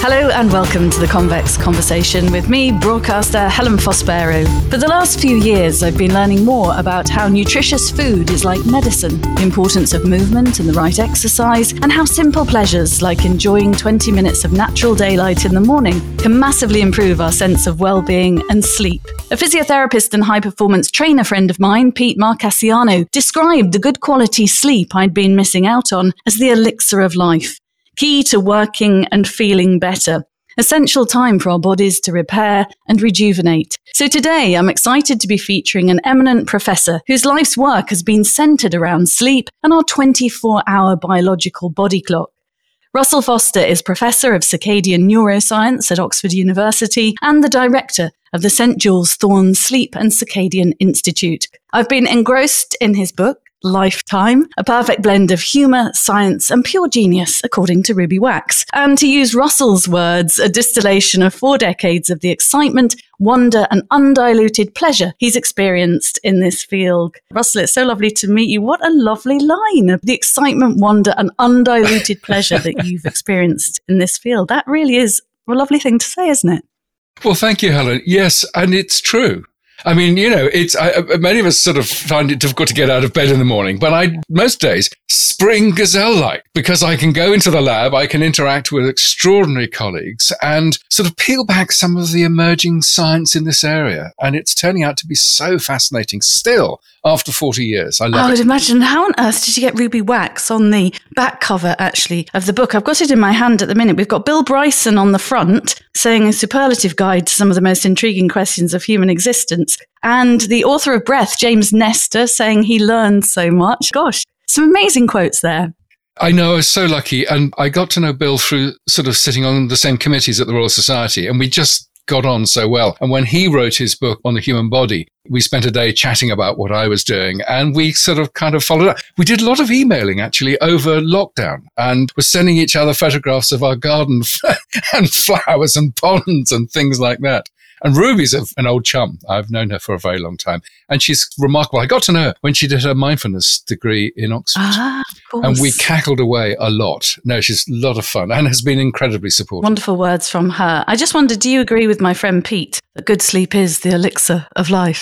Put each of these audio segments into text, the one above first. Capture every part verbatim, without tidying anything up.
Hello and welcome to the Convex Conversation with me, broadcaster Helen Fospero. For the last few years, I've been learning more about how nutritious food is like medicine, the importance of movement and the right exercise, and how simple pleasures like enjoying twenty minutes of natural daylight in the morning can massively improve our sense of well-being and sleep. A physiotherapist and high-performance trainer friend of mine, Pete Marcassiano, described the good quality sleep I'd been missing out on as the elixir of life. Key to working and feeling better. Essential time for our bodies to repair and rejuvenate. So today, I'm excited to be featuring an eminent professor whose life's work has been centered around sleep and our twenty-four hour biological body clock. Russell Foster is Professor of Circadian Neuroscience at Oxford University and the Director of the Saint Jules Thorne Sleep and Circadian Institute. I've been engrossed in his book, Lifetime, a perfect blend of humour, science and pure genius, according to Ruby Wax. And to use Russell's words, a distillation of four decades of the excitement, wonder and undiluted pleasure he's experienced in this field. Russell, it's so lovely to meet you. What a lovely line of the excitement, wonder and undiluted pleasure that you've experienced in this field. That really is a lovely thing to say, isn't it? Well, thank you, Helen. Yes, and it's true. I mean, you know, it's I, many of us sort of find it difficult to get out of bed in the morning, but I most days spring gazelle-like because I can go into the lab, I can interact with extraordinary colleagues and sort of peel back some of the emerging science in this area. And it's turning out to be so fascinating still after forty years. I love I it. would imagine. How on earth did you get Ruby Wax on the back cover, actually, of the book? I've got it in my hand at the minute. We've got Bill Bryson on the front saying a superlative guide to some of the most intriguing questions of human existence. And the author of Breath, James Nestor, saying he learned so much. Gosh, some amazing quotes there. I know, I was so lucky. And I got to know Bill through sort of sitting on the same committees at the Royal Society. And we just got on so well. And when he wrote his book on the human body, we spent a day chatting about what I was doing and we sort of kind of followed up. We did a lot of emailing actually over lockdown and were sending each other photographs of our garden and flowers and ponds and things like that. And Ruby's an old chum. I've known her for a very long time. And she's remarkable. I got to know her when she did her mindfulness degree in Oxford. Ah, of course. And we cackled away a lot. No, she's a lot of fun and has been incredibly supportive. Wonderful words from her. I just wondered, do you agree with my friend Pete that good sleep is the elixir of life?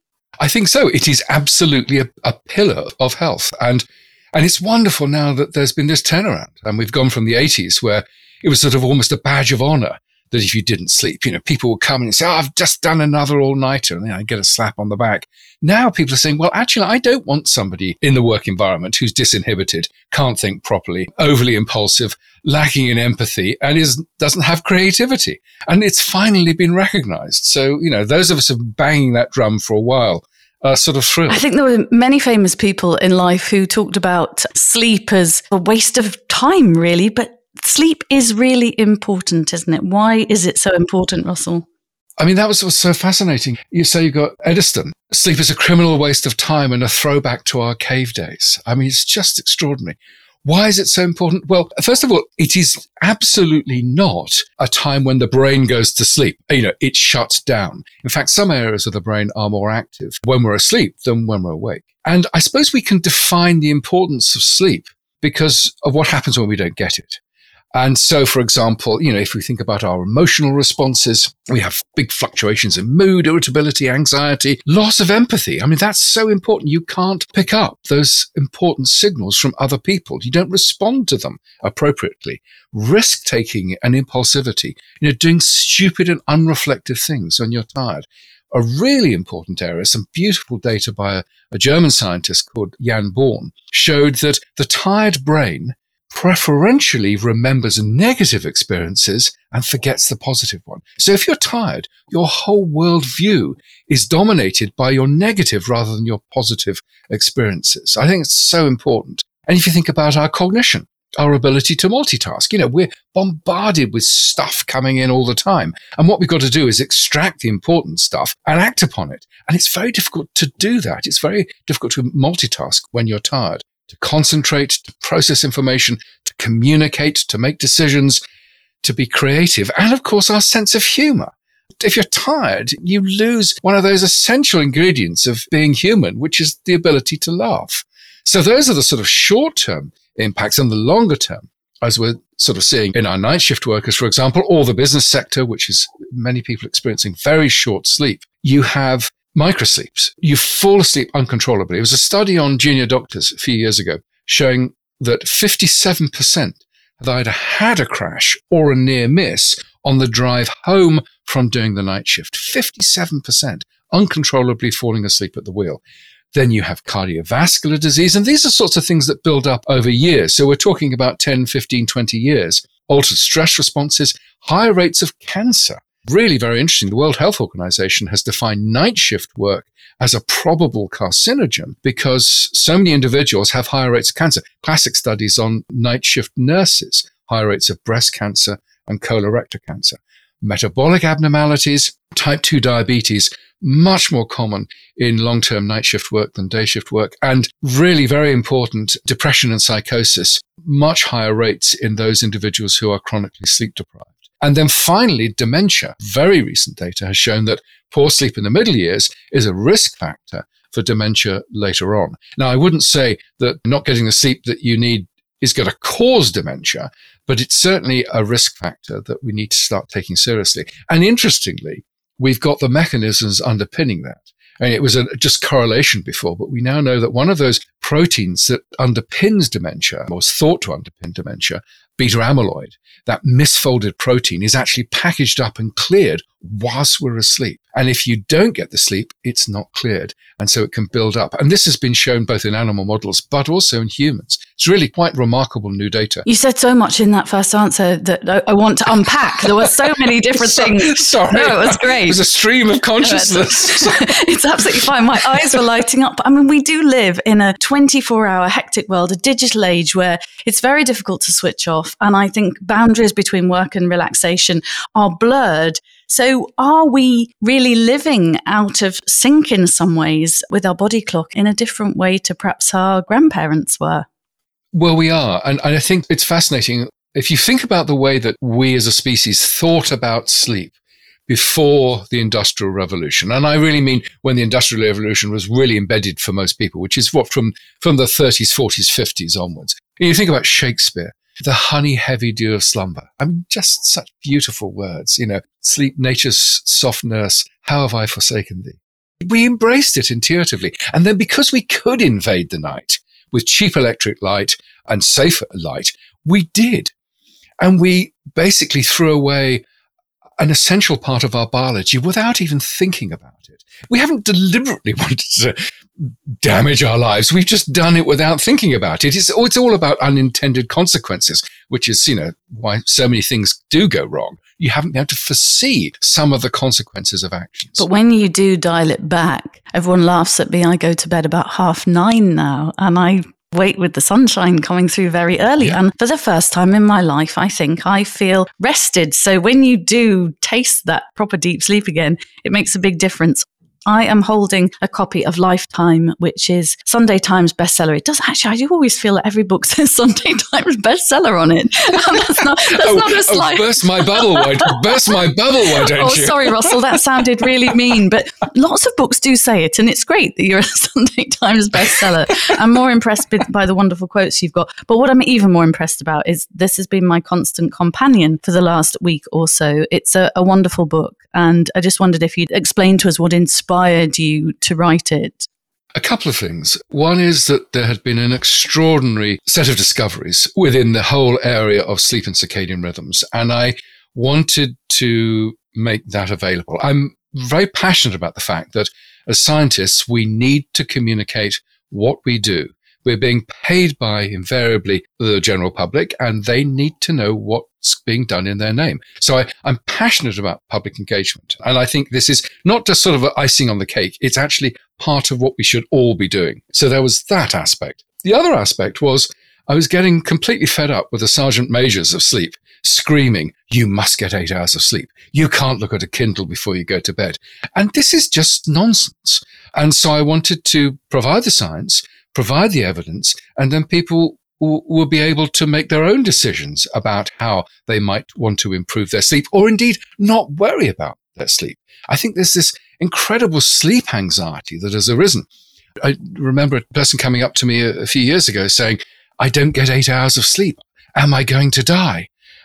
I think so. It is absolutely a, a pillar of health. And and it's wonderful now that there's been this turnaround. And we've gone from the eighties where it was sort of almost a badge of honor that if you didn't sleep, you know, people would come and say, oh, I've just done another all-nighter, and then I get a slap on the back. Now people are saying, well, actually, I don't want somebody in the work environment who's disinhibited, can't think properly, overly impulsive, lacking in empathy, and is doesn't have creativity. And it's finally been recognized. So, you know, those of us who have been banging that drum for a while are sort of thrilled. I think there were many famous people in life who talked about sleep as a waste of time, really, but sleep is really important, isn't it? Why is it so important, Russell? I mean, that was what's so fascinating. You say you got Edison. Sleep is a criminal waste of time and a throwback to our cave days. I mean, it's just extraordinary. Why is it so important? Well, first of all, it is absolutely not a time when the brain goes to sleep. You know, it shuts down. In fact, some areas of the brain are more active when we're asleep than when we're awake. And I suppose we can define the importance of sleep because of what happens when we don't get it. And so, for example, you know, if we think about our emotional responses, we have big fluctuations in mood, irritability, anxiety, loss of empathy. I mean, that's so important. You can't pick up those important signals from other people. You don't respond to them appropriately. Risk-taking and impulsivity, you know, doing stupid and unreflective things when you're tired. A really important area, some beautiful data by a, a German scientist called Jan Born, showed that the tired brain preferentially remembers negative experiences and forgets the positive one. So if you're tired, your whole worldview is dominated by your negative rather than your positive experiences. I think it's so important. And if you think about our cognition, our ability to multitask, you know, we're bombarded with stuff coming in all the time. And what we've got to do is extract the important stuff and act upon it. And it's very difficult to do that. It's very difficult to multitask when you're tired. To concentrate, to process information, to communicate, to make decisions, to be creative, and of course our sense of humor. If you're tired, you lose one of those essential ingredients of being human, which is the ability to laugh. So those are the sort of short-term impacts, and the longer term, as we're sort of seeing in our night shift workers, for example, or the business sector, which is many people experiencing very short sleep. You have microsleeps. You fall asleep uncontrollably. It was a study on junior doctors a few years ago showing that fifty-seven percent have either had a crash or a near miss on the drive home from doing the night shift. fifty-seven percent uncontrollably falling asleep at the wheel. Then you have cardiovascular disease, and these are sorts of things that build up over years. So we're talking about ten, fifteen, twenty years. Altered stress responses, higher rates of cancer. Really very interesting. The World Health Organization has defined night shift work as a probable carcinogen because so many individuals have higher rates of cancer. Classic studies on night shift nurses, higher rates of breast cancer and colorectal cancer. Metabolic abnormalities, type two diabetes, much more common in long-term night shift work than day shift work. And really very important, depression and psychosis, much higher rates in those individuals who are chronically sleep deprived. And then finally, dementia. Very recent data has shown that poor sleep in the middle years is a risk factor for dementia later on. Now, I wouldn't say that not getting the sleep that you need is going to cause dementia, but it's certainly a risk factor that we need to start taking seriously. And interestingly, we've got the mechanisms underpinning that. And it was a just correlation before, but we now know that one of those proteins that underpins dementia, or is thought to underpin dementia, beta amyloid, that misfolded protein is actually packaged up and cleared whilst we're asleep. And if you don't get the sleep, it's not cleared. And so it can build up. And this has been shown both in animal models, but also in humans. It's really quite remarkable new data. You said so much in that first answer that I, I want to unpack. There were so many different so, things. Sorry. No, it was great. It was a stream of consciousness. It's absolutely fine. My eyes were lighting up. I mean, we do live in a twenty-four hour hectic world, a digital age where it's very difficult to switch off. And I think boundaries between work and relaxation are blurred. So are we really living out of sync in some ways with our body clock in a different way to perhaps our grandparents were? Well, we are. And, and I think it's fascinating. If you think about the way that we as a species thought about sleep before the Industrial Revolution, and I really mean when the Industrial Revolution was really embedded for most people, which is what from, from the thirties, forties, fifties onwards. And you think about Shakespeare, the honey heavy dew of slumber. I mean, just such beautiful words, you know, sleep, nature's soft nurse, how have I forsaken thee? We embraced it intuitively. And then because we could invade the night with cheap electric light and safer light, we did. And we basically threw away an essential part of our biology without even thinking about it. We haven't deliberately wanted to damage our lives. We've just done it without thinking about it. It's, it's all about unintended consequences, which is, you know, why so many things do go wrong. You haven't been able to foresee some of the consequences of actions. But when you do dial it back, everyone laughs at me. I go to bed about half nine now, and I wait with the sunshine coming through very early. Yeah. And for the first time in my life, I think I feel rested. So when you do taste that proper deep sleep again, it makes a big difference. I am holding a copy of Lifetime, which is Sunday Times bestseller. It does actually, I do always feel that every book says Sunday Times bestseller on it. And that's not, that's oh, not just oh, like... burst my bubble, why, burst my bubble, why don't oh, you? Oh, sorry, Russell, that sounded really mean. But lots of books do say it, and it's great that you're a Sunday Times bestseller. I'm more impressed by the wonderful quotes you've got. But what I'm even more impressed about is this has been my constant companion for the last week or so. It's a, a wonderful book. And I just wondered if you'd explain to us what inspired you to write it. A couple of things. One is that there had been an extraordinary set of discoveries within the whole area of sleep and circadian rhythms, and I wanted to make that available. I'm very passionate about the fact that as scientists, we need to communicate what we do. We're being paid by invariably the general public, and they need to know what's being done in their name. So I, I'm passionate about public engagement. And I think this is not just sort of an icing on the cake. It's actually part of what we should all be doing. So there was that aspect. The other aspect was I was getting completely fed up with the sergeant majors of sleep screaming, you must get eight hours of sleep. You can't look at a Kindle before you go to bed. And this is just nonsense. And so I wanted to provide the science, provide the evidence, and then people w- will be able to make their own decisions about how they might want to improve their sleep, or indeed not worry about their sleep. I think there's this incredible sleep anxiety that has arisen. I remember a person coming up to me a, a few years ago saying, I don't get eight hours of sleep. Am I going to die?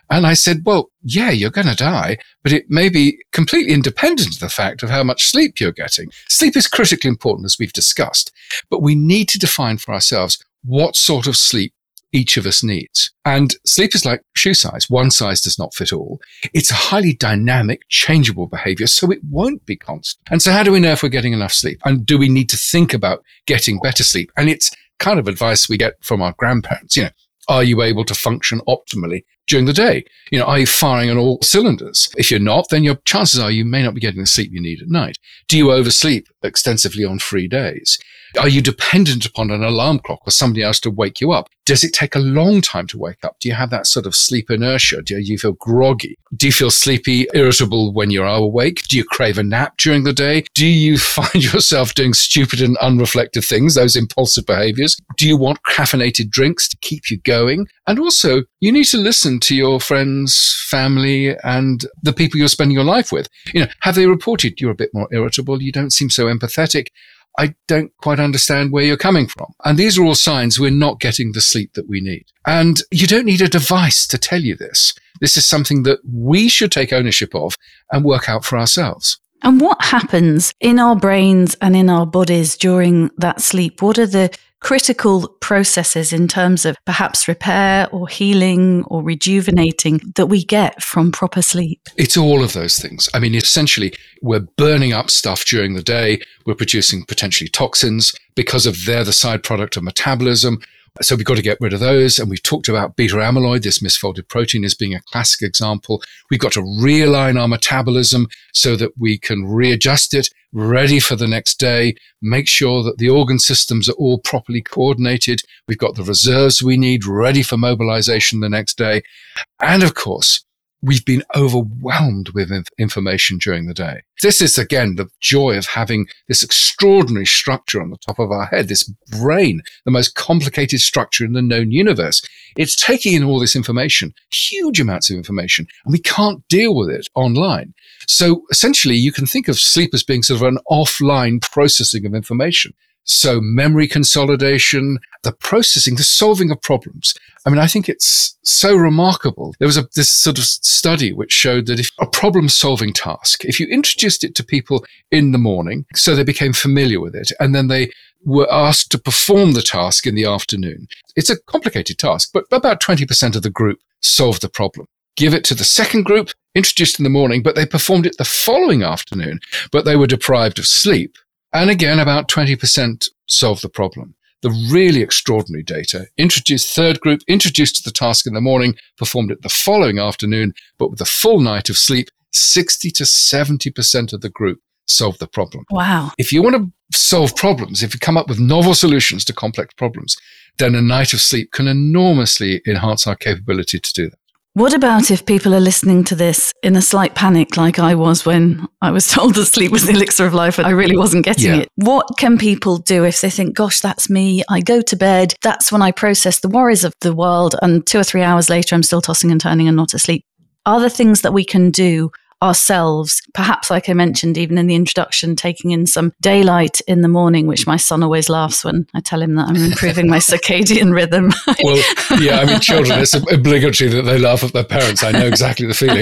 And I said, well, yeah, you're going to die, but it may be completely independent of the fact of how much sleep you're getting. Sleep is critically important, as we've discussed, but we need to define for ourselves what sort of sleep each of us needs. And sleep is like shoe size. One size does not fit all. It's a highly dynamic, changeable behavior, so it won't be constant. And so how do we know if we're getting enough sleep? And do we need to think about getting better sleep? And it's kind of advice we get from our grandparents. You know, are you able to function optimally during the day? You know, are you firing on all cylinders? If you're not, then your chances are you may not be getting the sleep you need at night. Do you oversleep extensively on free days? Are you dependent upon an alarm clock or somebody else to wake you up? Does it take a long time to wake up? Do you have that sort of sleep inertia? Do you feel groggy? Do you feel sleepy, irritable when you're awake? Do you crave a nap during the day? Do you find yourself doing stupid and unreflective things, those impulsive behaviors? Do you want caffeinated drinks to keep you going? And also, you need to listen to your friends, family, and the people you're spending your life with. You know, have they reported you're a bit more irritable? You don't seem so empathetic. I don't quite understand where you're coming from. And these are all signs we're not getting the sleep that we need. And you don't need a device to tell you this. This is something that we should take ownership of and work out for ourselves. And what happens in our brains and in our bodies during that sleep? What are the critical processes in terms of perhaps repair or healing or rejuvenating that we get from proper sleep? It's all of those things. I mean, essentially, we're burning up stuff during the day. We're producing potentially toxins because of they're the side product of metabolism. So we've got to get rid of those. And we've talked about beta amyloid, this misfolded protein, as being a classic example. We've got to realign our metabolism so that we can readjust it, ready for the next day, make sure that the organ systems are all properly coordinated. We've got the reserves we need ready for mobilization the next day. And of course, we've been overwhelmed with inf- information during the day. This is, again, the joy of having this extraordinary structure on the top of our head, this brain, the most complicated structure in the known universe. It's taking in all this information, huge amounts of information, and we can't deal with it online. So essentially, you can think of sleep as being sort of an offline processing of information. So memory consolidation, the processing, the solving of problems. I mean, I think it's so remarkable. There was a, this sort of study which showed that if a problem-solving task, if you introduced it to people in the morning, so they became familiar with it, and then they were asked to perform the task in the afternoon. It's a complicated task, but about twenty percent of the group solved the problem. Give it to the second group, introduced in the morning, but they performed it the following afternoon, but they were deprived of sleep. And again, about twenty percent solved the problem. The really extraordinary data, introduced third group, introduced to the task in the morning, performed it the following afternoon, but with a full night of sleep, sixty to seventy percent of the group solved the problem. Wow. If you want to solve problems, if you come up with novel solutions to complex problems, then a night of sleep can enormously enhance our capability to do that. What about if people are listening to this in a slight panic like I was when I was told that sleep was the elixir of life and I really wasn't getting yeah. it? What can people do if they think, gosh, that's me, I go to bed, that's when I process the worries of the world, and two or three hours later I'm still tossing and turning and not asleep? Are there things that we can do ourselves, perhaps like I mentioned even in the introduction, taking in some daylight in the morning, which my son always laughs when I tell him that I'm improving my circadian rhythm. Well, yeah, I mean, children, it's obligatory that they laugh at their parents. I know exactly the feeling.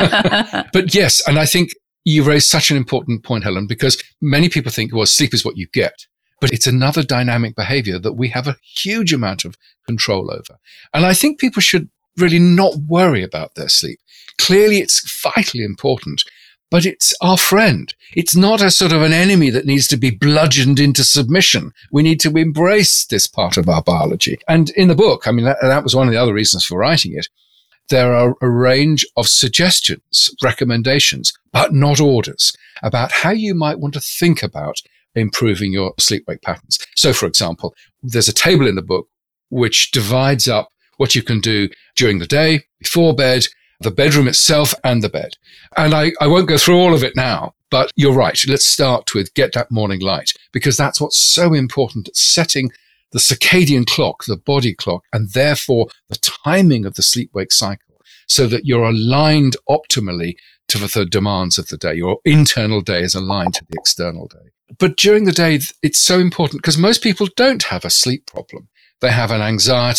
But yes, and I think you raised such an important point, Helen, because many people think, well, sleep is what you get. But it's another dynamic behavior that we have a huge amount of control over. And I think people should really not worry about their sleep. Clearly, it's vitally important, but it's our friend. It's not a sort of an enemy that needs to be bludgeoned into submission. We need to embrace this part of our biology. And in the book, I mean, that, that was one of the other reasons for writing it. There are a range of suggestions, recommendations, but not orders about how you might want to think about improving your sleep-wake patterns. So, for example, there's a table in the book which divides up what you can do during the day, before bed, the bedroom itself, and the bed. And I, I won't go through all of it now, but you're right. Let's start with get that morning light, because that's what's so important at setting the circadian clock, the body clock, and therefore the timing of the sleep-wake cycle, so that you're aligned optimally to the demands of the day. Your internal day is aligned to the external day. But during the day, it's so important because most people don't have a sleep problem. They have an anxiety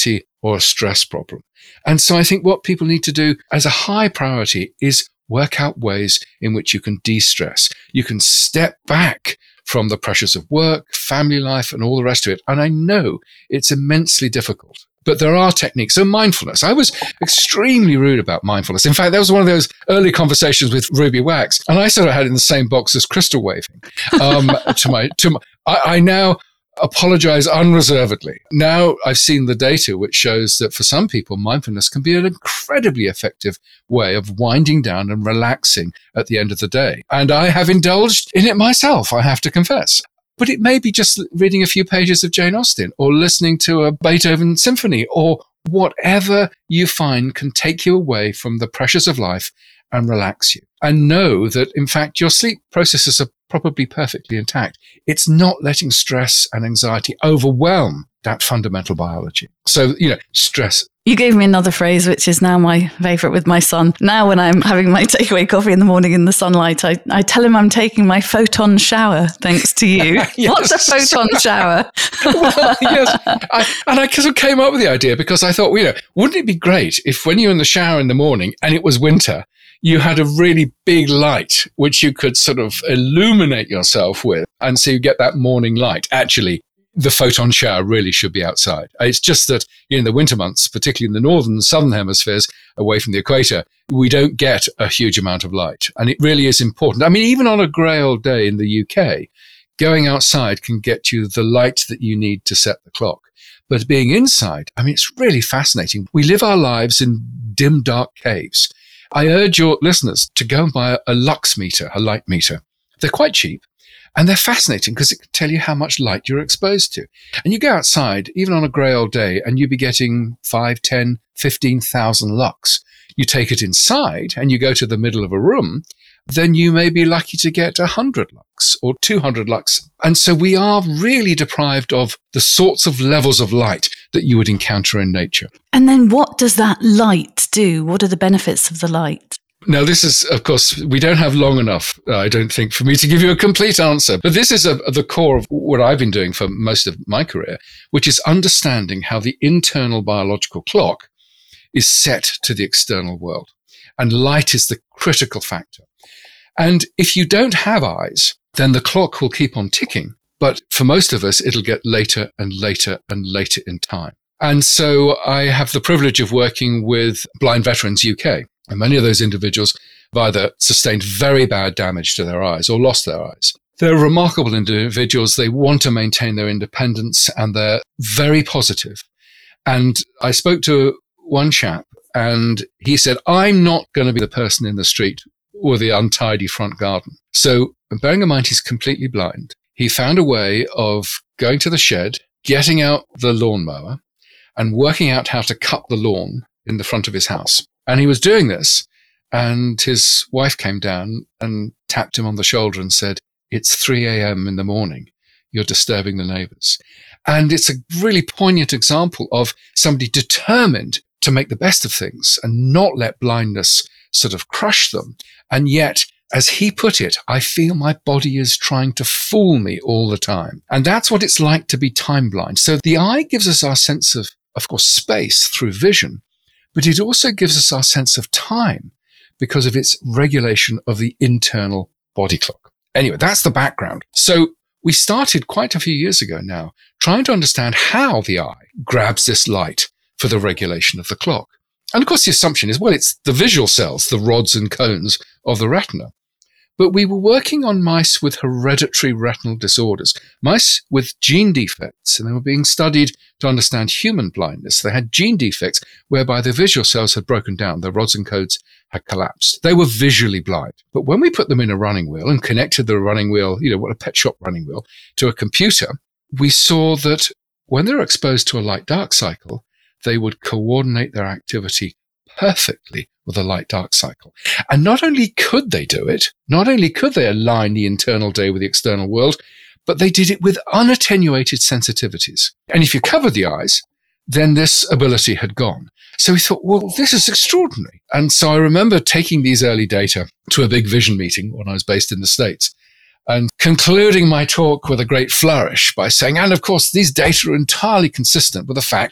or a stress problem. And so I think what people need to do as a high priority is work out ways in which you can de-stress. You can step back from the pressures of work, family life, and all the rest of it. And I know it's immensely difficult, but there are techniques. So mindfulness. I was extremely rude about mindfulness. In fact, that was one of those early conversations with Ruby Wax, and I sort of had it in the same box as crystal waving. Um, to my, to my, I, I now apologize unreservedly. Now I've seen the data which shows that for some people, mindfulness can be an incredibly effective way of winding down and relaxing at the end of the day. And I have indulged in it myself, I have to confess. But it may be just reading a few pages of Jane Austen or listening to a Beethoven symphony or whatever you find can take you away from the pressures of life and relax you. And know that, in fact, your sleep processes are probably perfectly intact. It's not letting stress and anxiety overwhelm that fundamental biology. So, you know, stress. You gave me another phrase, which is now my favorite with my son. Now when I'm having my takeaway coffee in the morning in the sunlight, I, I tell him I'm taking my photon shower, thanks to you. Yes. What's a photon shower? Well, yes. I, and I sort of came up with the idea because I thought, well, you know, wouldn't it be great if when you're in the shower in the morning and it was winter, you had a really big light which you could sort of illuminate yourself with, and so you get that morning light. Actually, the photon shower really should be outside. It's just that in the winter months, particularly in the northern and southern hemispheres, away from the equator, we don't get a huge amount of light. And it really is important. I mean, even on a grey old day in the U K, going outside can get you the light that you need to set the clock. But being inside, I mean, it's really fascinating. We live our lives in dim, dark caves. I urge your listeners to go and buy a lux meter, a light meter. They're quite cheap and they're fascinating because it can tell you how much light you're exposed to. And you go outside, even on a grey old day, and you'll be getting five, ten, fifteen thousand lux. You take it inside and you go to the middle of a room, then you may be lucky to get one hundred lux or two hundred lux. And so we are really deprived of the sorts of levels of light that you would encounter in nature. And then what does that light do? What are the benefits of the light? Now, this is, of course, we don't have long enough, uh, I don't think, for me to give you a complete answer. But this is a, the core of what I've been doing for most of my career, which is understanding how the internal biological clock is set to the external world. And light is the critical factor. And if you don't have eyes, then the clock will keep on ticking. But for most of us, it'll get later and later and later in time. And so I have the privilege of working with Blind Veterans U K. And many of those individuals have either sustained very bad damage to their eyes or lost their eyes. They're remarkable individuals. They want to maintain their independence and they're very positive. And I spoke to one chap and he said, I'm not going to be the person in the street or the untidy front garden. So bearing in mind he's completely blind, he found a way of going to the shed, getting out the lawnmower and working out how to cut the lawn in the front of his house. And he was doing this and his wife came down and tapped him on the shoulder and said, it's three a.m. in the morning. You're disturbing the neighbors. And it's a really poignant example of somebody determined to make the best of things and not let blindness sort of crush them. And yet, as he put it, I feel my body is trying to fool me all the time. And that's what it's like to be time blind. So the eye gives us our sense of, of course, space through vision, but it also gives us our sense of time because of its regulation of the internal body clock. Anyway, that's the background. So we started quite a few years ago now trying to understand how the eye grabs this light for the regulation of the clock. And of course, the assumption is, well, it's the visual cells, the rods and cones of the retina. But we were working on mice with hereditary retinal disorders, mice with gene defects, and they were being studied to understand human blindness. They had gene defects whereby the visual cells had broken down, the rods and cones had collapsed. They were visually blind. But when we put them in a running wheel and connected the running wheel, you know, what a pet shop running wheel, to a computer, we saw that when they were exposed to a light-dark cycle, they would coordinate their activity perfectly with a light-dark cycle. And not only could they do it, not only could they align the internal day with the external world, but they did it with unattenuated sensitivities. And if you covered the eyes, then this ability had gone. So we thought, well, this is extraordinary. And so I remember taking these early data to a big vision meeting when I was based in the States and concluding my talk with a great flourish by saying, and of course, these data are entirely consistent with the fact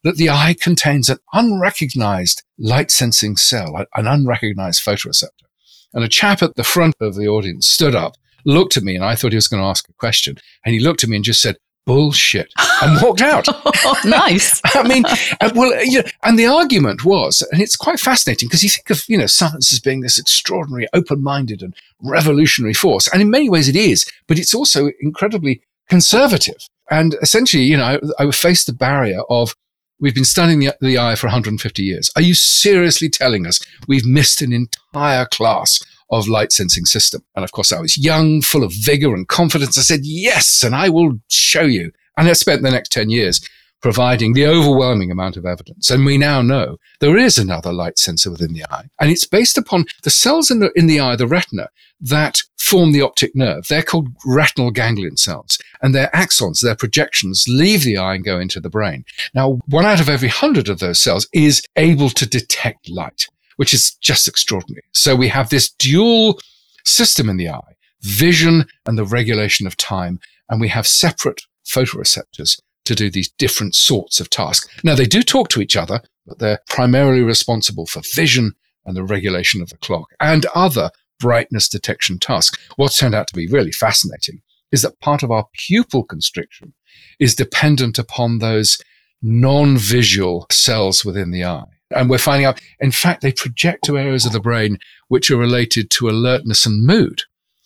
that the eye contains an unrecognized light-sensing cell, an unrecognized photoreceptor. And a chap at the front of the audience stood up, looked at me, and I thought he was going to ask a question. And he looked at me and just said, bullshit, and walked out. Oh, nice. I mean, uh, well, you know, and the argument was, and it's quite fascinating because you think of, you know, science as being this extraordinary, open-minded and revolutionary force. And in many ways it is, but it's also incredibly conservative. And essentially, you know, I, I faced the barrier of, we've been studying the, the eye for one hundred fifty years. Are you seriously telling us we've missed an entire class of light sensing system? And of course, I was young, full of vigor and confidence. I said, yes, and I will show you. And I spent the next ten years providing the overwhelming amount of evidence. And we now know there is another light sensor within the eye. And it's based upon the cells in the, in the eye, the retina, that form the optic nerve. They're called retinal ganglion cells. And their axons, their projections, leave the eye and go into the brain. Now, one out of every hundred of those cells is able to detect light, which is just extraordinary. So we have this dual system in the eye, vision and the regulation of time. And we have separate photoreceptors to do these different sorts of tasks. Now, they do talk to each other, but they're primarily responsible for vision and the regulation of the clock and other brightness detection tasks. What's turned out to be really fascinating is that part of our pupil constriction is dependent upon those non-visual cells within the eye. And we're finding out, in fact, they project to areas of the brain which are related to alertness and mood.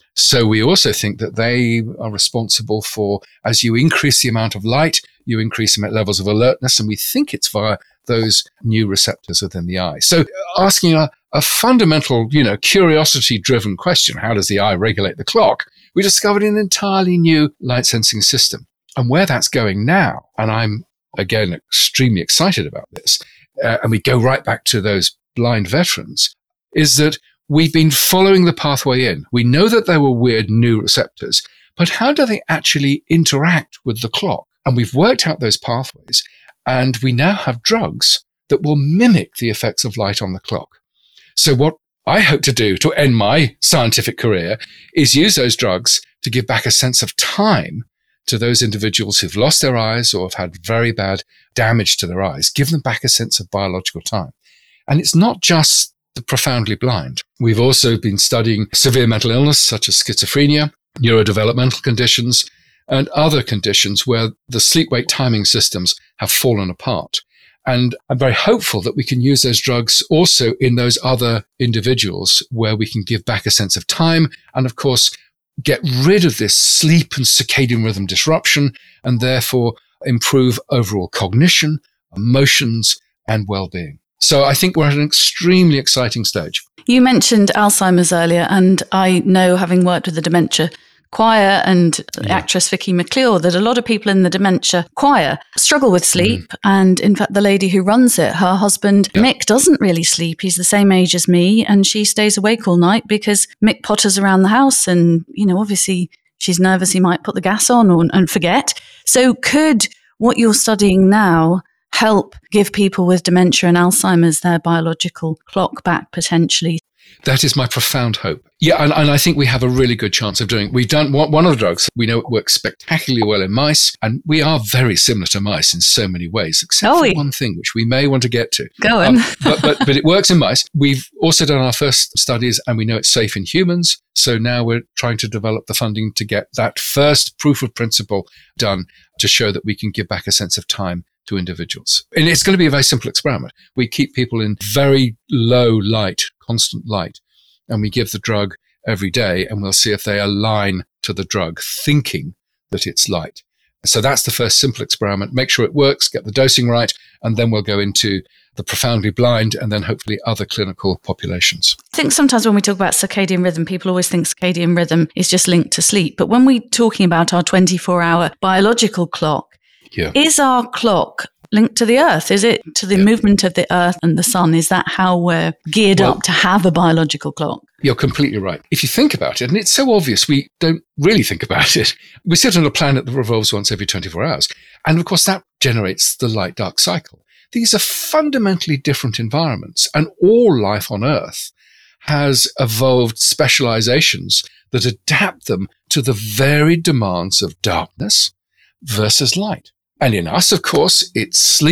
So we also think that they are responsible for, as you increase the amount of light, you increase the levels of alertness, and we think it's via those new receptors within the eye. So asking a, a fundamental, you know, curiosity-driven question, how does the eye regulate the clock? We discovered an entirely new light-sensing system. And where that's going now, and I'm, again, extremely excited about this, uh, and we go right back to those blind veterans, is that we've been following the pathway in. We know that there were weird new receptors, but how do they actually interact with the clock? And we've worked out those pathways, and we now have drugs that will mimic the effects of light on the clock. So what I hope to do to end my scientific career is use those drugs to give back a sense of time to those individuals who've lost their eyes or have had very bad damage to their eyes, give them back a sense of biological time. And it's not just the profoundly blind. We've also been studying severe mental illness such as schizophrenia, neurodevelopmental conditions, and other conditions where the sleep-wake timing systems have fallen apart. And I'm very hopeful that we can use those drugs also in those other individuals where we can give back a sense of time and, of course, get rid of this sleep and circadian rhythm disruption and therefore improve overall cognition, emotions, and well-being. So I think we're at an extremely exciting stage. You mentioned Alzheimer's earlier, and I know, having worked with the dementia choir and yeah. actress Vicky McClure, that a lot of people in the dementia choir struggle with sleep. Mm. And in fact, the lady who runs it, her husband, yeah. Mick, doesn't really sleep. He's the same age as me, and she stays awake all night because Mick potters around the house. And, you know, obviously she's nervous he might put the gas on or, and forget. So could what you're studying now help give people with dementia and Alzheimer's their biological clock back potentially? That is my profound hope. Yeah, and, and I think we have a really good chance of doing it. We've done one, one of the drugs. We know it works spectacularly well in mice, and we are very similar to mice in so many ways, except oh, for one thing, which we may want to get to. Go on. Um, but, but, but it works in mice. We've also done our first studies, and we know it's safe in humans. So now we're trying to develop the funding to get that first proof of principle done to show that we can give back a sense of time to individuals. And it's going to be a very simple experiment. We keep people in very low light, constant light, and we give the drug every day, and we'll see if they align to the drug, thinking that it's light. So that's the first simple experiment. Make sure it works, get the dosing right, and then we'll go into the profoundly blind and then hopefully other clinical populations. I think sometimes when we talk about circadian rhythm, people always think circadian rhythm is just linked to sleep. But when we're talking about our twenty-four hour biological clock, yeah. is our clock linked to the earth? Is it to the yeah. movement of the earth and the sun? Is that how we're geared well, up to have a biological clock? You're completely right. If you think about it, and it's so obvious, we don't really think about it. We sit on a planet that revolves once every twenty-four hours. And of course, that generates the light-dark cycle. These are fundamentally different environments, and all life on Earth has evolved specializations that adapt them to the varied demands of darkness versus light. And in us, of course, it's sleep,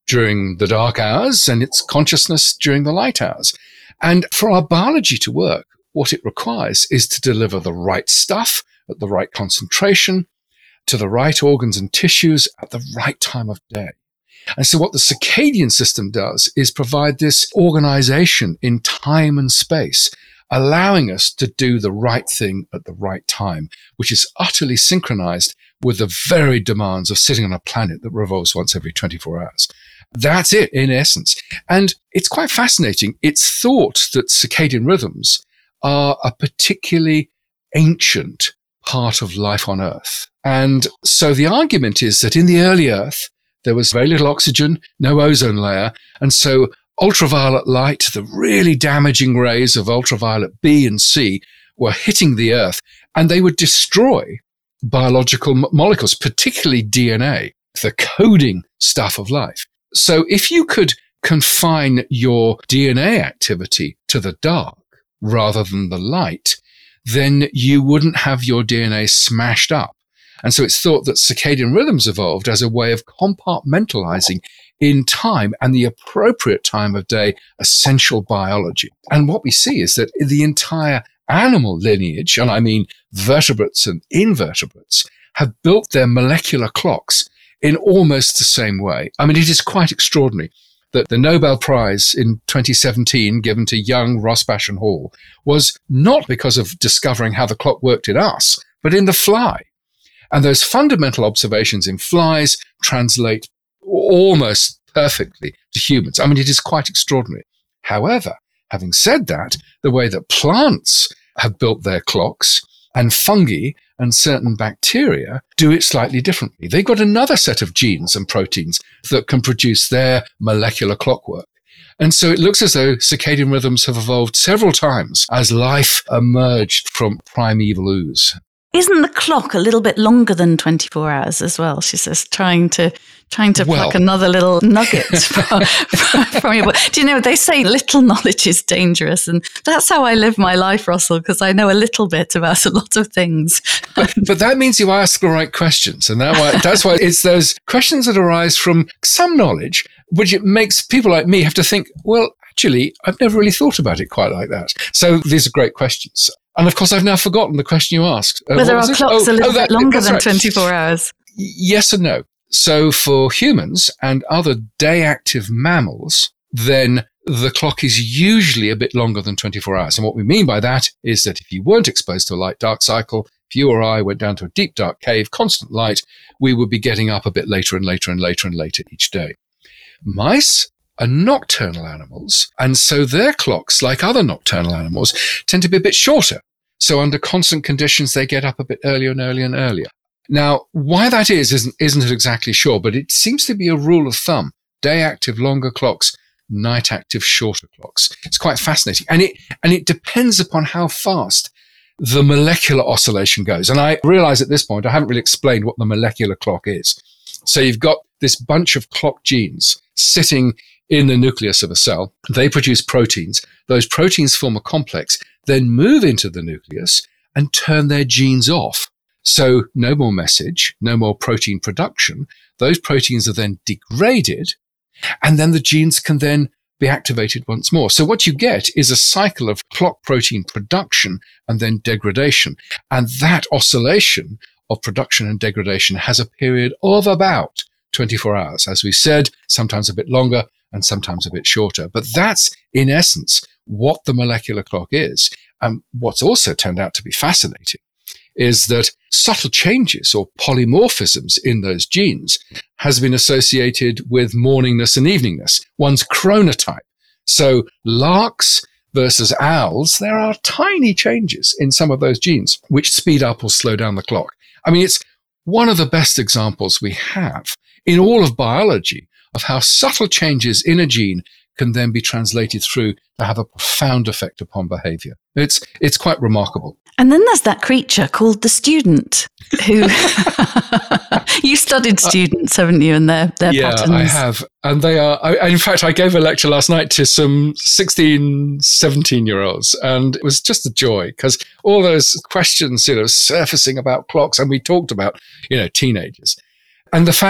during the dark hours and its consciousness during the light hours. And for our biology to work, what it requires is to deliver the right stuff at the right concentration to the right organs and tissues at the right time of day. And so what the circadian system does is provide this organization in time and space, allowing us to do the right thing at the right time, which is utterly synchronized with the varied demands of sitting on a planet that revolves once every twenty-four hours. That's it, in essence. And it's quite fascinating. It's thought that circadian rhythms are a particularly ancient part of life on Earth. And so the argument is that in the early Earth, there was very little oxygen, no ozone layer, and so ultraviolet light, the really damaging rays of ultraviolet B and C, were hitting the Earth, and they would destroy biological m- molecules, particularly D N A, the coding stuff of life. So if you could confine your D N A activity to the dark rather than the light, then you wouldn't have your D N A smashed up. And so it's thought that circadian rhythms evolved as a way of compartmentalizing in time and the appropriate time of day essential biology. And what we see is that the entire animal lineage, and I mean vertebrates and invertebrates, have built their molecular clocks in almost the same way. I mean, it is quite extraordinary that the Nobel Prize in twenty seventeen given to young Rosbash and Hall was not because of discovering how the clock worked in us, but in the fly. And those fundamental observations in flies translate almost perfectly to humans. I mean, it is quite extraordinary. However, having said that, the way that plants have built their clocks and fungi and certain bacteria do it slightly differently. They've got another set of genes and proteins that can produce their molecular clockwork. And so it looks as though circadian rhythms have evolved several times as life emerged from primeval ooze. Isn't the clock a little bit longer than twenty-four hours as well? She says, trying to trying to well, pluck another little nugget from, from your book. Do you know, they say little knowledge is dangerous. And that's how I live my life, Russell, because I know a little bit about a lot of things. but, but that means you ask the right questions. And that why, that's why it's those questions that arise from some knowledge, which it makes people like me have to think, well, actually, I've never really thought about it quite like that. So these are great questions. And of course, I've now forgotten the question you asked. Uh, Whether our clocks oh, a little oh, that, bit longer than right. twenty-four hours. Yes and no. So for humans and other day-active mammals, then the clock is usually a bit longer than twenty-four hours. And what we mean by that is that if you weren't exposed to a light-dark cycle, if you or I went down to a deep, dark cave, constant light, we would be getting up a bit later and later and later and later each day. Mice are nocturnal animals, and so their clocks, like other nocturnal animals, tend to be a bit shorter. So under constant conditions, they get up a bit earlier and earlier and earlier. Now, why that is, isn't, isn't exactly sure, but it seems to be a rule of thumb. Day-active, longer clocks, night-active, shorter clocks. It's quite fascinating. And it, and it depends upon how fast the molecular oscillation goes. And I realize at this point, I haven't really explained what the molecular clock is. So you've got this bunch of clock genes sitting in the nucleus of a cell. They produce proteins. Those proteins form a complex, then move into the nucleus and turn their genes off. So no more message, no more protein production. Those proteins are then degraded, and then the genes can then be activated once more. So what you get is a cycle of clock protein production and then degradation. And that oscillation of production and degradation has a period of about twenty-four hours. As we said, sometimes a bit longer and sometimes a bit shorter. But that's, in essence, what the molecular clock is. And what's also turned out to be fascinating is that subtle changes or polymorphisms in those genes has been associated with morningness and eveningness, one's chronotype. So larks versus owls, there are tiny changes in some of those genes which speed up or slow down the clock. I mean, it's one of the best examples we have in all of biology of how subtle changes in a gene can then be translated through to have a profound effect upon behavior. It's it's quite remarkable. And then there's that creature called the student, who you studied students, haven't you, and their, their yeah, patterns? Yeah, I have. And they are, I, in fact, I gave a lecture last night to some sixteen, seventeen-year-olds, and it was just a joy because all those questions, you know, surfacing about clocks, and we talked about, you know, teenagers. And the fact that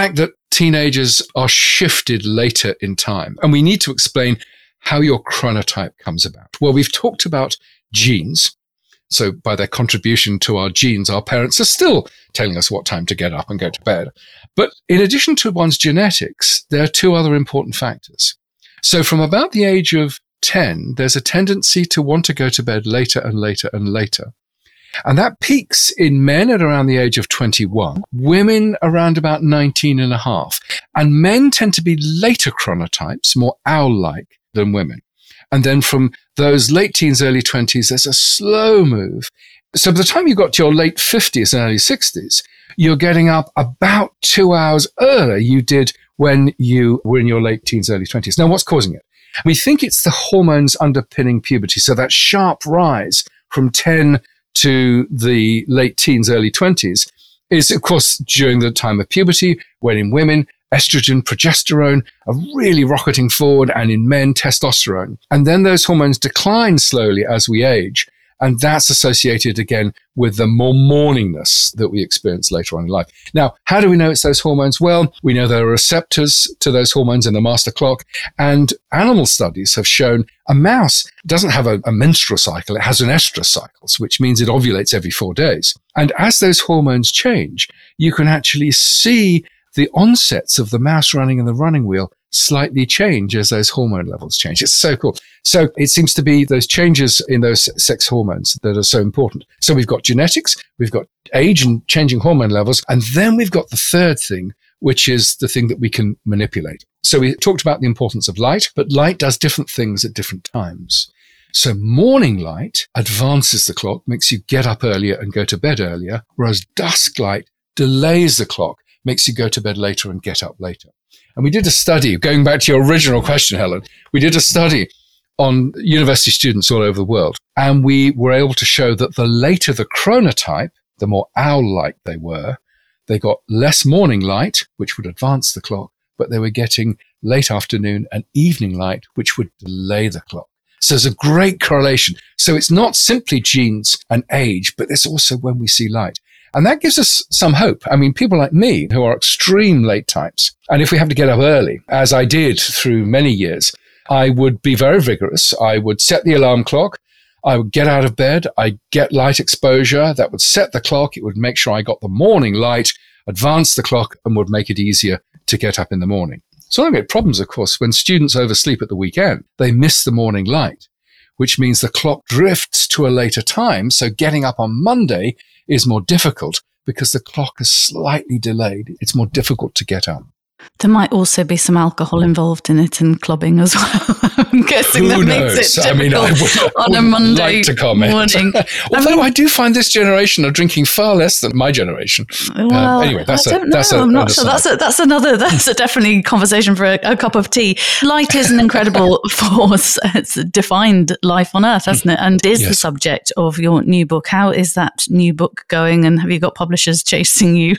teenagers are shifted later in time. And we need to explain how your chronotype comes about. Well, we've talked about genes. So by their contribution to our genes, our parents are still telling us what time to get up and go to bed. But in addition to one's genetics, there are two other important factors. So from about the age of ten, there's a tendency to want to go to bed later and later and later. And that peaks in men at around the age of twenty-one, women around about nineteen and a half. And men tend to be later chronotypes, more owl-like than women. And then from those late teens, early twenties, there's a slow move. So by the time you got to your late fifties and early sixties, you're getting up about two hours earlier you did when you were in your late teens, early twenties. Now, what's causing it? We think it's the hormones underpinning puberty. So that sharp rise from ten to the late teens, early twenties is, of course, during the time of puberty, when in women, estrogen, progesterone are really rocketing forward, and in men, testosterone. And then those hormones decline slowly as we age. And that's associated again with the more morningness that we experience later on in life. Now, how do we know it's those hormones? Well, we know there are receptors to those hormones in the master clock, and animal studies have shown a mouse doesn't have a, a menstrual cycle, it has an estrous cycle, which means it ovulates every four days. And as those hormones change, you can actually see the onsets of the mouse running in the running wheel slightly change as those hormone levels change. It's so cool. So it seems to be those changes in those sex hormones that are so important. So we've got genetics, we've got age and changing hormone levels, and then we've got the third thing, which is the thing that we can manipulate. So we talked about the importance of light, but light does different things at different times. So morning light advances the clock, makes you get up earlier and go to bed earlier, whereas dusk light delays the clock, makes you go to bed later and get up later. And we did a study, going back to your original question, Helen, we did a study on university students all over the world. And we were able to show that the later the chronotype, the more owl-like they were, they got less morning light, which would advance the clock, but they were getting late afternoon and evening light, which would delay the clock. So there's a great correlation. So it's not simply genes and age, but it's also when we see light. And that gives us some hope. I mean, people like me who are extreme late types, and if we have to get up early, as I did through many years, I would be very vigorous. I would set the alarm clock. I would get out of bed. I'd get light exposure. That would set the clock. It would make sure I got the morning light, advance the clock, and would make it easier to get up in the morning. So I get problems, of course, when students oversleep at the weekend. They miss the morning light, which means the clock drifts to a later time. So getting up on Monday is more difficult because the clock is slightly delayed. It's more difficult to get up. There might also be some alcohol involved in it and clubbing as well. I'm guessing Who that knows? makes it I mean, I would, on a Monday like to comment. morning. Although I, mean, I do find this generation are drinking far less than my generation. Well, uh, anyway, that's I a, don't know. that's a, I'm not sure. That's a, that's another. That's a definitely conversation for a, a cup of tea. Light is an incredible force. It's defined life on Earth, hasn't it? And is yes. the subject of your new book. How is that new book going? And have you got publishers chasing you?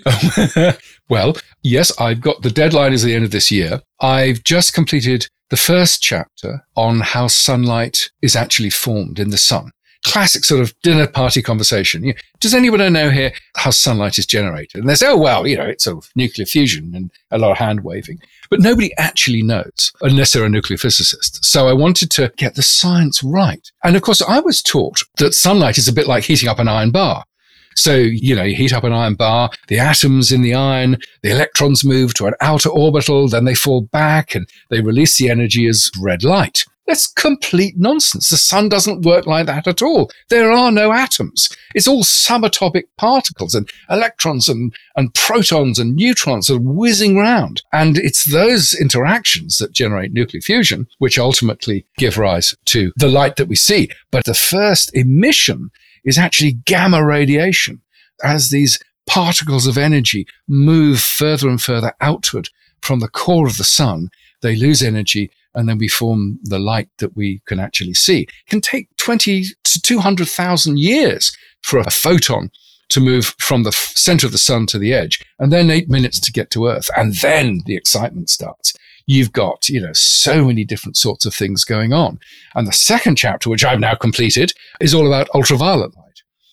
Well, yes, I've got the deadline is the end of this year. I've just completed the first chapter on how sunlight is actually formed in the sun. Classic sort of dinner party conversation. You know, does anyone know here how sunlight is generated? And they say, oh, well, you know, it's sort of nuclear fusion and a lot of hand waving. But nobody actually knows unless they're a nuclear physicist. So I wanted to get the science right. And of course, I was taught that sunlight is a bit like heating up an iron bar. So, you know, you heat up an iron bar, the atoms in the iron, the electrons move to an outer orbital, then they fall back and they release the energy as red light. That's complete nonsense. The sun doesn't work like that at all. There are no atoms. It's all subatomic particles and electrons and, and protons and neutrons that are whizzing around. And it's those interactions that generate nuclear fusion, which ultimately give rise to the light that we see. But the first emission is actually gamma radiation. As these particles of energy move further and further outward from the core of the sun, they lose energy, and then we form the light that we can actually see. It can take twenty to two hundred thousand years for a photon to move from the center of the sun to the edge, and then eight minutes to get to Earth. And then the excitement starts. You've got, you know, so many different sorts of things going on. And the second chapter, which I've now completed, is all about ultraviolet light.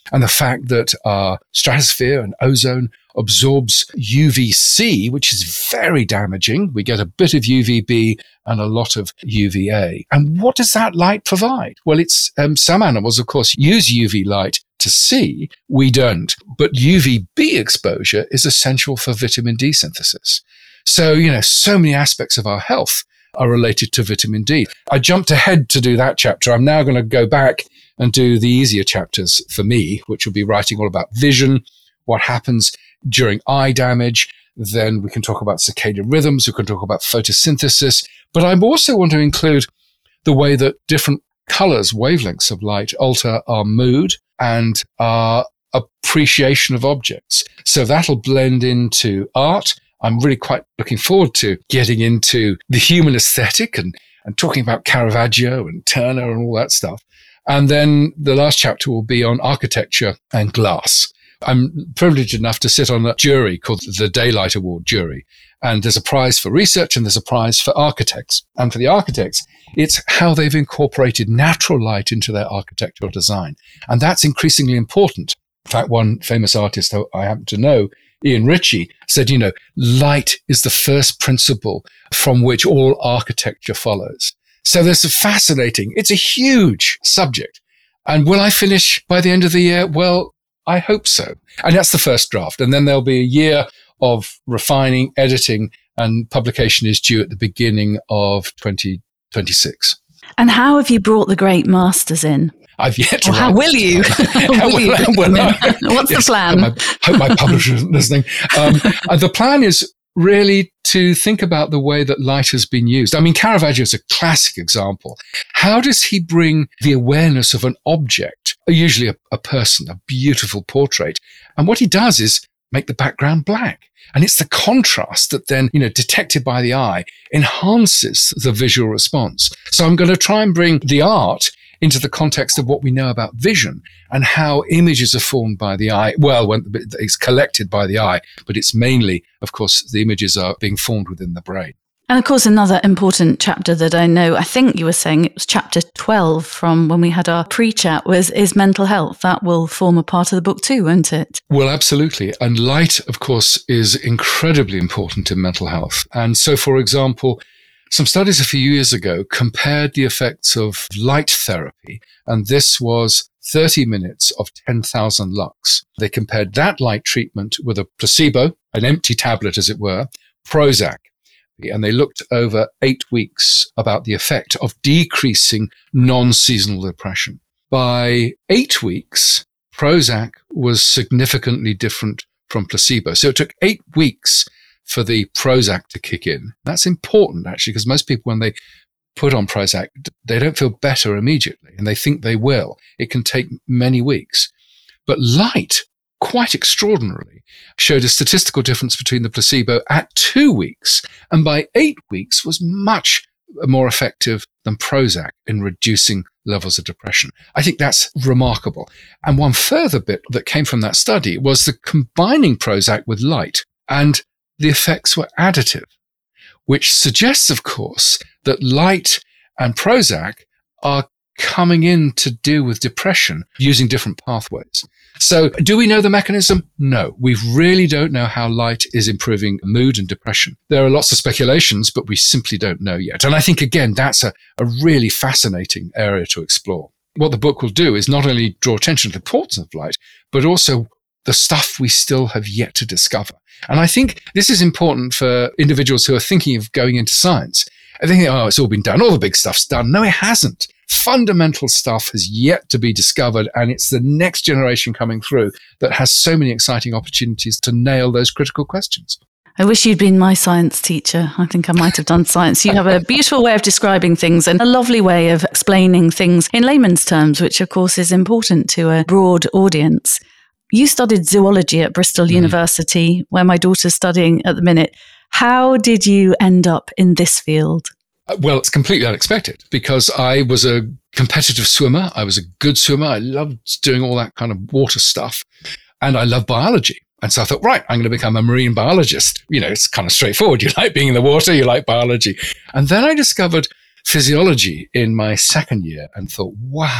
and the fact that our stratosphere and ozone absorbs U V C, which is very damaging. We get a bit of U V B and a lot of U V A. And what does that light provide? Well, it's um, some animals, of course, use U V light to see. We don't. But U V B exposure is essential for vitamin D synthesis. So, you know, so many aspects of our health are related to vitamin D. I jumped ahead to do that chapter. I'm now going to go back and do the easier chapters for me, which will be writing all about vision, what happens during eye damage. Then we can talk about circadian rhythms. We can talk about photosynthesis. But I also want to include the way that different colors, wavelengths of light alter our mood and our appreciation of objects. So that'll blend into art. I'm really quite looking forward to getting into the human aesthetic and, and talking about Caravaggio and Turner and all that stuff. And then the last chapter will be on architecture and glass. I'm privileged enough to sit on a jury called the Daylight Award jury. And there's a prize for research and there's a prize for architects. And for the architects, it's how they've incorporated natural light into their architectural design. And that's increasingly important. In fact, one famous artist who I happen to know, Ian Ritchie, said, you know, light is the first principle from which all architecture follows. So there's a fascinating, it's a huge subject. And will I finish by the end of the year? Well, I hope so. And that's the first draft. And then there'll be a year of refining, editing, and publication is due at the beginning of twenty twenty-six. And how have you brought the great masters in? I've yet to. Or how will you? How will you? Well, no. What's Yes, the plan? I hope my publisher isn't listening. Um, the plan is really to think about the way that light has been used. I mean, Caravaggio is a classic example. How does he bring the awareness of an object, usually a, a person, a beautiful portrait? And what he does is make the background black. And it's the contrast that then, you know, detected by the eye enhances the visual response. So I'm going to try and bring the art into the context of what we know about vision and how images are formed by the eye. Well, when it's collected by the eye, but it's mainly, of course, the images are being formed within the brain. And of course, another important chapter that I know, I think you were saying it was chapter twelve from when we had our pre-chat, was is mental health. That will form a part of the book too, won't it? Well, absolutely. And light, of course, is incredibly important in mental health. And so, for example, some studies a few years ago compared the effects of light therapy, and this was thirty minutes of ten thousand lux. They compared that light treatment with a placebo, an empty tablet as it were, Prozac. And they looked over eight weeks about the effect of decreasing non-seasonal depression. By eight weeks, Prozac was significantly different from placebo. So it took eight weeks for the Prozac to kick in. That's important, actually, because most people, when they put on Prozac, they don't feel better immediately, and they think they will. It can take many weeks. But light, quite extraordinarily, showed a statistical difference between the placebo at two weeks, and by eight weeks was much more effective than Prozac in reducing levels of depression. I think that's remarkable. And one further bit that came from that study was the combining Prozac with light, and the effects were additive, which suggests, of course, that light and Prozac are coming in to deal with depression using different pathways. So do we know the mechanism? No, we really don't know how light is improving mood and depression. There are lots of speculations, but we simply don't know yet. And I think, again, that's a, a really fascinating area to explore. What the book will do is not only draw attention to the importance of light, but also the stuff we still have yet to discover. And I think this is important for individuals who are thinking of going into science. I think, oh, it's all been done. All the big stuff's done. No, it hasn't. Fundamental stuff has yet to be discovered, and it's the next generation coming through that has so many exciting opportunities to nail those critical questions. I wish you'd been my science teacher. I think I might have done science. You have a beautiful way of describing things and a lovely way of explaining things in layman's terms, which of course is important to a broad audience. You studied zoology at Bristol mm. University, where my daughter's studying at the minute. How did you end up in this field? Well, it's completely unexpected because I was a competitive swimmer. I was a good swimmer. I loved doing all that kind of water stuff. And I love biology. And so I thought, right, I'm going to become a marine biologist. You know, it's kind of straightforward. You like being in the water, you like biology. And then I discovered physiology in my second year and thought, wow,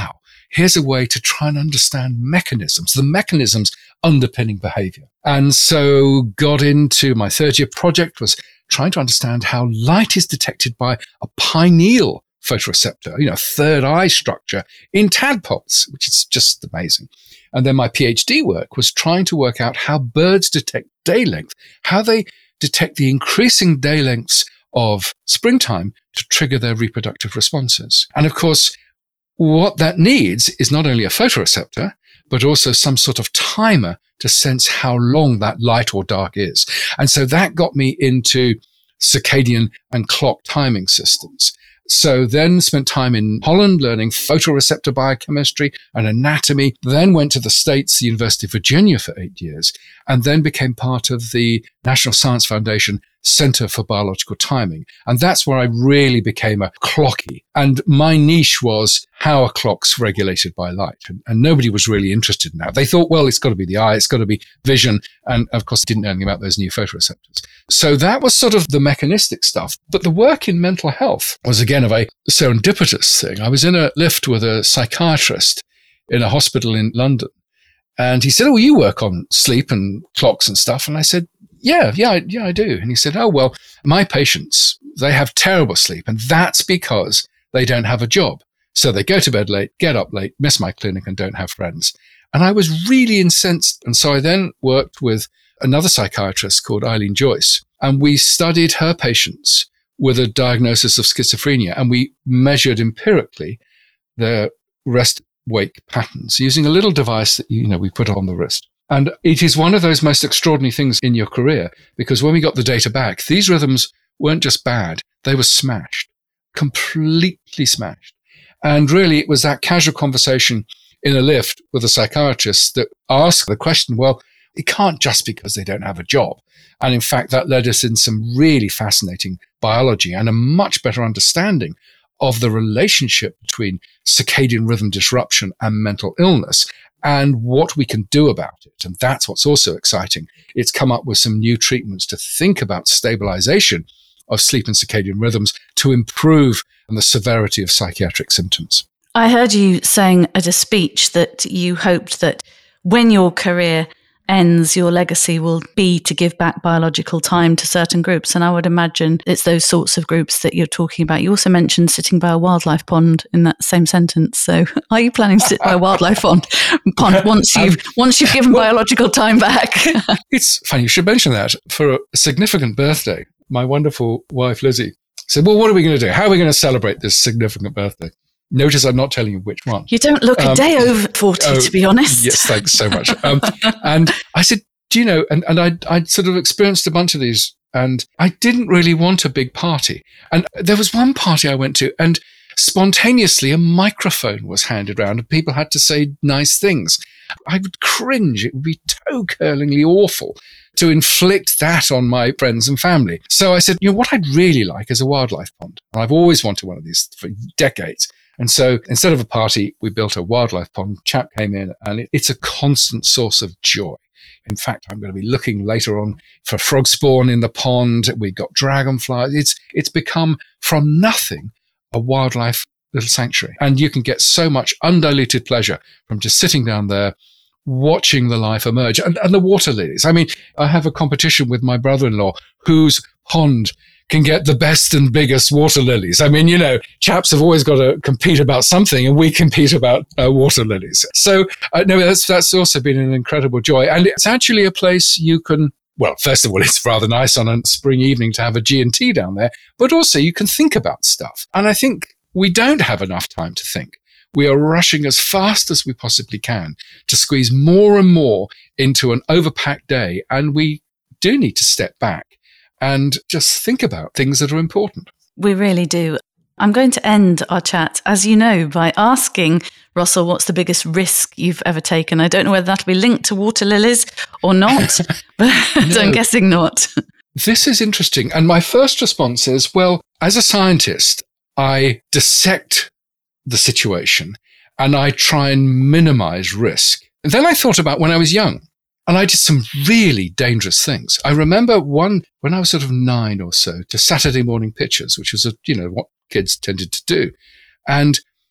here's a way to try and understand mechanisms, the mechanisms underpinning behavior. And so got into my third year project was trying to understand how light is detected by a pineal photoreceptor, you know, third eye structure in tadpoles, which is just amazing. And then my PhD work was trying to work out how birds detect day length, how they detect the increasing day lengths of springtime to trigger their reproductive responses. And of course, what that needs is not only a photoreceptor, but also some sort of timer to sense how long that light or dark is. And so that got me into circadian and clock timing systems. So then spent time in Holland learning photoreceptor biochemistry and anatomy, then went to the States, the University of Virginia for eight years, and then became part of the National Science Foundation Center for Biological Timing. And that's where I really became a clocky. And my niche was how are clocks regulated by light? And, and nobody was really interested in that. They thought, well, it's got to be the eye, it's got to be vision. And of course, didn't know anything about those new photoreceptors. So that was sort of the mechanistic stuff. But the work in mental health was, again, of a serendipitous thing. I was in a lift with a psychiatrist in a hospital in London. And he said, oh, you work on sleep and clocks and stuff. And I said, yeah, yeah, yeah, I do. And he said, oh, well, my patients, they have terrible sleep. And that's because they don't have a job. So they go to bed late, get up late, miss my clinic and don't have friends. And I was really incensed. And so I then worked with another psychiatrist called Eileen Joyce. And we studied her patients with a diagnosis of schizophrenia. And we measured empirically their rest-wake patterns using a little device that, you know, we put on the wrist. And it is one of those most extraordinary things in your career, because when we got the data back, these rhythms weren't just bad, they were smashed, completely smashed. And really, it was that casual conversation in a lift with a psychiatrist that asked the question, well, it can't just because they don't have a job. And in fact, that led us in some really fascinating biology and a much better understanding of the relationship between circadian rhythm disruption and mental illness, and what we can do about it. And that's what's also exciting. It's come up with some new treatments to think about stabilization of sleep and circadian rhythms to improve the severity of psychiatric symptoms. I heard you saying at a speech that you hoped that when your career ends, your legacy will be to give back biological time to certain groups. And I would imagine it's those sorts of groups that you're talking about. You also mentioned sitting by a wildlife pond in that same sentence. So are you planning to sit by a wildlife pond, pond once you've um, once you've given well, biological time back? It's funny you should mention that. For a significant birthday, my wonderful wife, Lizzie, said, well, what are we going to do? How are we going to celebrate this significant birthday? Notice I'm not telling you which one. You don't look a um, day over forty, oh, to be honest. Yes, thanks so much. Um, and I said, do you know, and, and I'd, I'd sort of experienced a bunch of these, and I didn't really want a big party. And there was one party I went to, and spontaneously a microphone was handed around, and people had to say nice things. I would cringe. It would be toe-curlingly awful to inflict that on my friends and family. So I said, you know, what I'd really like is a wildlife pond. And I've always wanted one of these for decades. And so instead of a party, we built a wildlife pond. Chap came in, and it, it's a constant source of joy. In fact, I'm going to be looking later on for frog spawn in the pond. We've got dragonflies. It's, it's become from nothing a wildlife little sanctuary. And you can get so much undiluted pleasure from just sitting down there, watching the life emerge. And, and the water lilies. I mean, I have a competition with my brother-in-law whose pond can get the best and biggest water lilies. I mean, you know, chaps have always got to compete about something, and we compete about uh, water lilies. So, uh, no, that's, that's also been an incredible joy. And it's actually a place you can, well, first of all, it's rather nice on a spring evening to have a G and T down there, but also you can think about stuff. And I think we don't have enough time to think. We are rushing as fast as we possibly can to squeeze more and more into an overpacked day. And we do need to step back and just think about things that are important. We really do. I'm going to end our chat, as you know, by asking Russell, what's the biggest risk you've ever taken? I don't know whether that'll be linked to water lilies or not, but no. I'm guessing not. This is interesting. And my first response is, well, as a scientist, I dissect the situation and I try and minimize risk. And then I thought about when I was young. And I did some really dangerous things. I remember one when I was sort of nine or so to Saturday morning pictures, which was, a, you know, what kids tended to do. And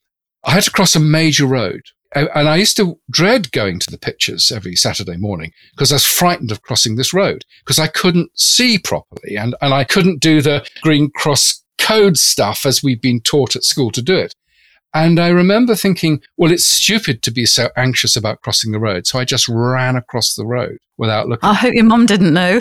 I had to cross a major road. And I used to dread going to the pictures every Saturday morning because I was frightened of crossing this road because I couldn't see properly and, and I couldn't do the green cross code stuff as we've been taught at school to do it. And I remember thinking, well, it's stupid to be so anxious about crossing the road. So I just ran across the road without looking. I hope your mum didn't know.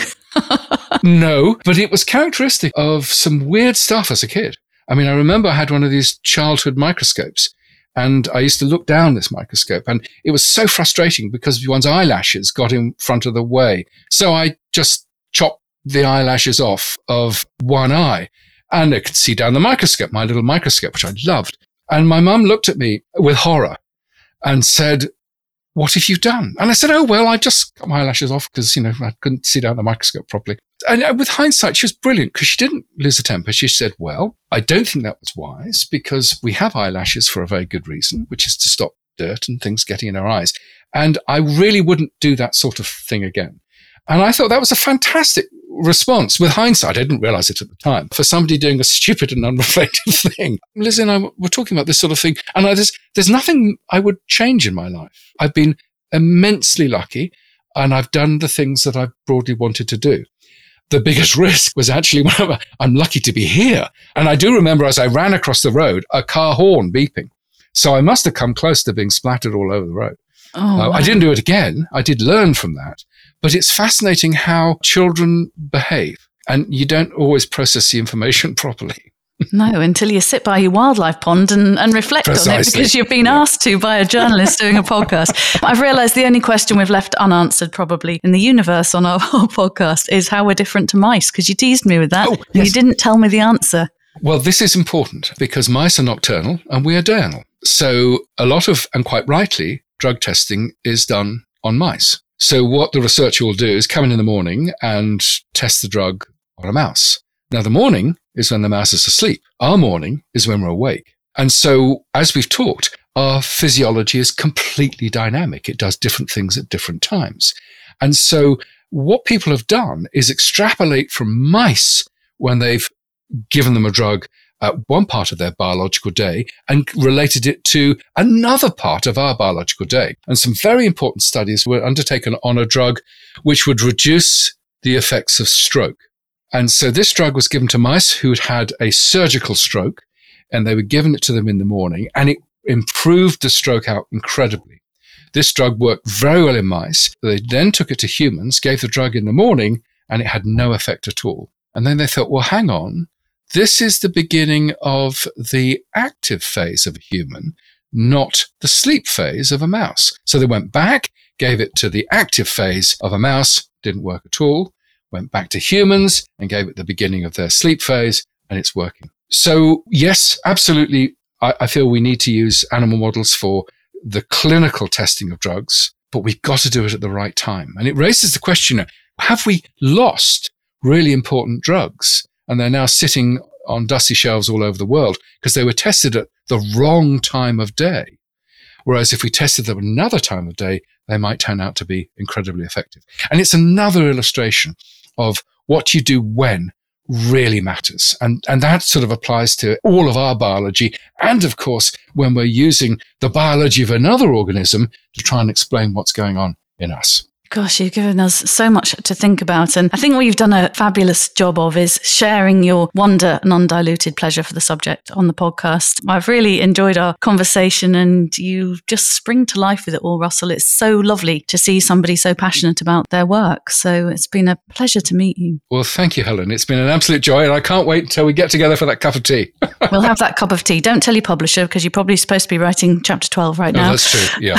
No, but it was characteristic of some weird stuff as a kid. I mean, I remember I had one of these childhood microscopes. And I used to look down this microscope and it was so frustrating because one's eyelashes got in front of the way. So I just chopped the eyelashes off of one eye and I could see down the microscope, my little microscope, which I loved. And my mum looked at me with horror and said, what have you done? And I said, oh, well, I just cut my eyelashes off because, you know, I couldn't see down the microscope properly. And with hindsight, she was brilliant because she didn't lose her temper. She said, well, I don't think that was wise because we have eyelashes for a very good reason, which is to stop dirt and things getting in our eyes. And I really wouldn't do that sort of thing again. And I thought that was a fantastic response. With hindsight, I didn't realize it at the time. For somebody doing a stupid and unreflective thing. Lizzie and I were talking about this sort of thing. And I just, there's nothing I would change in my life. I've been immensely lucky and I've done the things that I've broadly wanted to do. The biggest risk was actually when I'm lucky to be here. And I do remember as I ran across the road, a car horn beeping. So I must have come close to being splattered all over the road. Oh, uh, wow. I didn't do it again. I did learn from that. But it's fascinating how children behave. And you don't always process the information properly. No, until you sit by your wildlife pond and, and reflect Precisely. on it because you've been Yeah. asked to by a journalist doing a podcast. I've realised the only question we've left unanswered probably in the universe on our whole podcast is how we're different to mice, because you teased me with that. Oh, And yes. you didn't tell me the answer. Well, this is important because mice are nocturnal and we are diurnal. So a lot of, and quite rightly, drug testing is done on mice. So what the researcher will do is come in in the morning and test the drug on a mouse. Now, the morning is when the mouse is asleep. Our morning is when we're awake. And so, as we've talked, our physiology is completely dynamic. It does different things at different times. And so what people have done is extrapolate from mice when they've given them a drug at one part of their biological day and related it to another part of our biological day. And some very important studies were undertaken on a drug which would reduce the effects of stroke. And so this drug was given to mice who had had a surgical stroke, and they were given it to them in the morning, and it improved the stroke out incredibly. This drug worked very well in mice. They then took it to humans, gave the drug in the morning, and it had no effect at all. And then they thought, well, hang on, this is the beginning of the active phase of a human, not the sleep phase of a mouse. So they went back, gave it to the active phase of a mouse, didn't work at all. Went back to humans and gave it the beginning of their sleep phase, and it's working. So yes, absolutely, I, I feel we need to use animal models for the clinical testing of drugs, but we've got to do it at the right time. And it raises the question, have we lost really important drugs? And they're now sitting on dusty shelves all over the world because they were tested at the wrong time of day. Whereas if we tested them another time of day, they might turn out to be incredibly effective. And it's another illustration of what you do when really matters. And, and that sort of applies to all of our biology. And of course, when we're using the biology of another organism to try and explain what's going on in us. Gosh, you've given us so much to think about. And I think what you've done a fabulous job of is sharing your wonder and undiluted pleasure for the subject on the podcast. I've really enjoyed our conversation and you just spring to life with it all, Russell. It's so lovely to see somebody so passionate about their work. So it's been a pleasure to meet you. Well, thank you, Helen. It's been an absolute joy and I can't wait until we get together for that cup of tea. We'll have that cup of tea. Don't tell your publisher because you're probably supposed to be writing chapter twelve right now. Oh, that's true, yeah.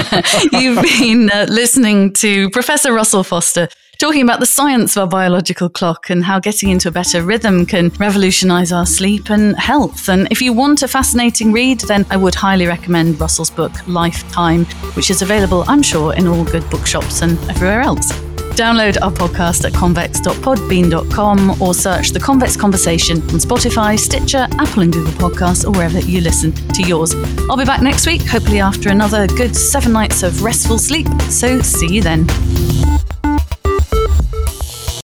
You've been uh, listening to Professor Russell Foster talking about the science of our biological clock and how getting into a better rhythm can revolutionise our sleep and health. And if you want a fascinating read, then I would highly recommend Russell's book, Lifetime, which is available, I'm sure, in all good bookshops and everywhere else. Download our podcast at convex dot podbean dot com or search The Convex Conversation on Spotify, Stitcher, Apple and Google Podcasts or wherever you listen to yours. I'll be back next week, hopefully after another good seven nights of restful sleep. So see you then.